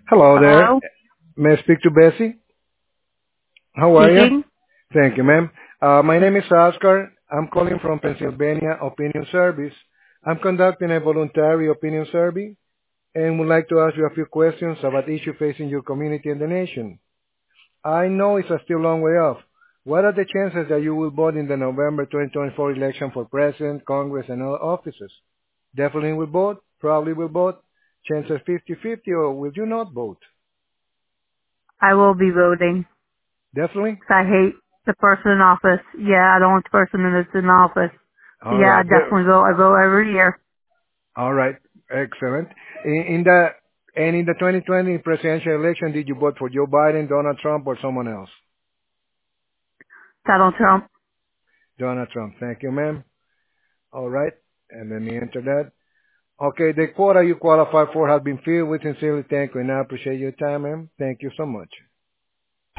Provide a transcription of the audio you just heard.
Hello there. Hello? May I speak to Bessie? How are you? Speaking? Thank you, ma'am. My name is Oscar. I'm calling from Pennsylvania Opinion Service. I'm conducting a voluntary opinion survey and would like to ask you a few questions about issues facing your community and the nation. I know it's a still long way off. What are the chances that you will vote in the November 2024 election for president, Congress, and other offices? Definitely will vote? Probably will vote? Chances 50-50, or will you not vote? I will be voting. Definitely? 'Cause I hate the person in office. Yeah, I don't want the person that's in office. So All yeah, I right. definitely vote. I vote every year. All right. Excellent. In the in the 2020 presidential election, did you vote for Joe Biden, Donald Trump, or someone else? Donald Trump. Donald Trump. Thank you, ma'am. All right. And let me enter that. Okay, the quota you qualify for has been filled. We sincerely thank you, and I appreciate your time, ma'am. Thank you so much.